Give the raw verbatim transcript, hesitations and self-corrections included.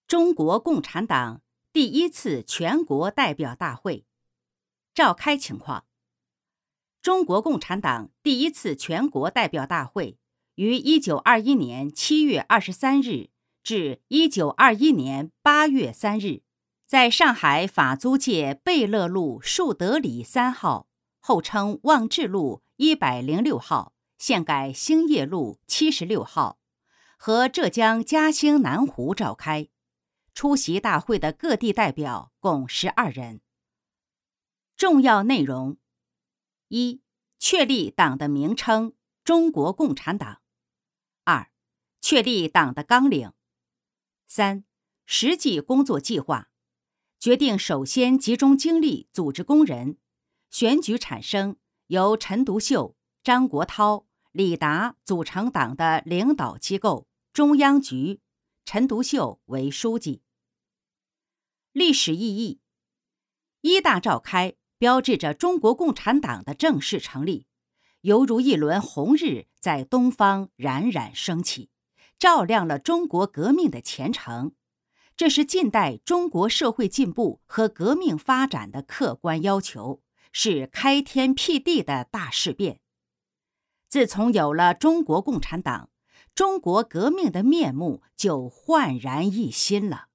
中国共产党第一次全国代表大会召开情况。中国共产党第一次全国代表大会于一九二一年七月二十三日至一九二一年八月三日，在上海法租界贝勒路树德里三号，后称望志路一百零六号，现改兴业路七十六号，和浙江嘉兴南湖召开。出席大会的各地代表共十二人。重要内容：一、确立党的名称中国共产党；二、确立党的纲领；三、实际工作计划，决定首先集中精力组织工人，选举产生由陈独秀、张国焘、李达组成党的领导机构中央局，陈独秀为书记。历史意义：一大召开标志着中国共产党的正式成立，犹如一轮红日在东方冉冉升起，照亮了中国革命的前程。这是近代中国社会进步和革命发展的客观要求，是开天辟地的大事变。自从有了中国共产党，中国革命的面目就焕然一新了。